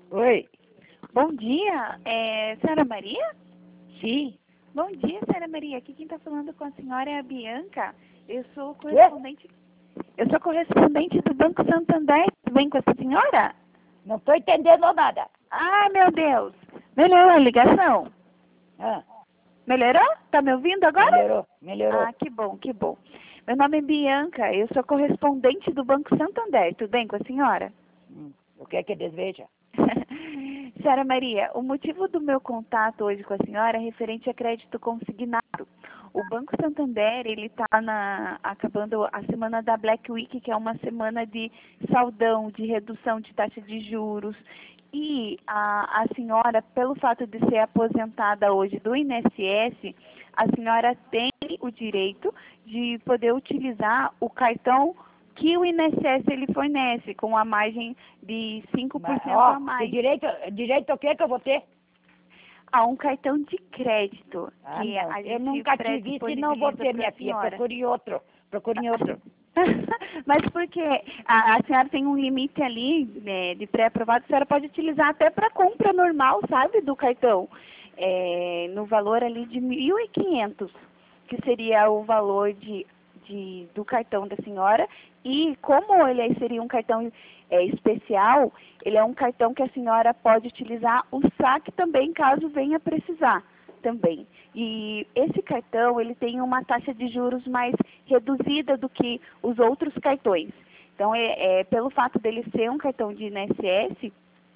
Oi, Bom dia, senhora Maria? sim. Bom dia, senhora Maria. Aqui quem está falando com a senhora é a Bianca. Eu sou Quê? correspondente. Eu sou correspondente do Banco Santander. Tudo bem com essa senhora? Não estou entendendo nada. Ai, meu Deus. Melhorou a ligação? Ah, Melhorou? Tá me ouvindo agora? melhorou, melhorou. Ah, que bom, que bom. Meu nome é Bianca. Eu sou correspondente do Banco Santander. Tudo bem com a senhora? O que é que deseja? Senhora Maria, o motivo do meu contato hoje com a senhora é referente a crédito consignado. O Banco Santander, ele está acabando a semana da Black Week, que é uma semana de saldão, de redução de taxa de juros. E a senhora, pelo fato de ser aposentada hoje do INSS, a senhora tem o direito de poder utilizar o cartão que o INSS ele fornece, com a margem de 5% a Que mais. direito o que que eu vou ter? Há um cartão de crédito Ah, que não. a Eu gente nunca tive isso e não vou pré-disponibiliza ter, para a minha filha. senhora. Procure outro. Procure outro. Mas porque a senhora tem um limite ali, né, de pré-aprovado, a senhora pode utilizar até para compra normal, sabe, do cartão. No valor ali de 1.500, que seria o valor do cartão da senhora. E como ele aí seria um cartão especial, ele é um cartão que a senhora pode utilizar o saque também, caso venha precisar também. E esse cartão, ele tem uma taxa de juros mais reduzida do que os outros cartões. Então, pelo fato dele ser um cartão de INSS,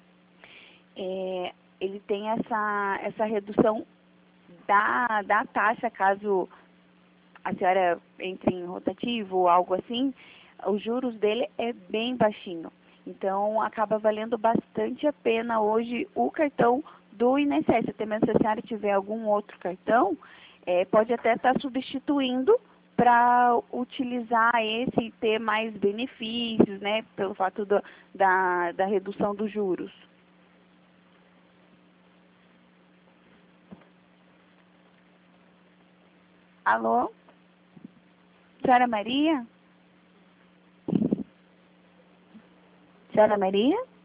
ele tem essa redução da taxa, caso a senhora entre em rotativo ou algo assim, os juros dele é bem baixinho. Então, acaba valendo bastante a pena hoje o cartão do INSS. Até mesmo se a senhora tiver algum outro cartão, pode até estar substituindo para utilizar esse e ter mais benefícios, né, pelo fato da redução dos juros. Alô? Senhora Maria? Senhora Maria?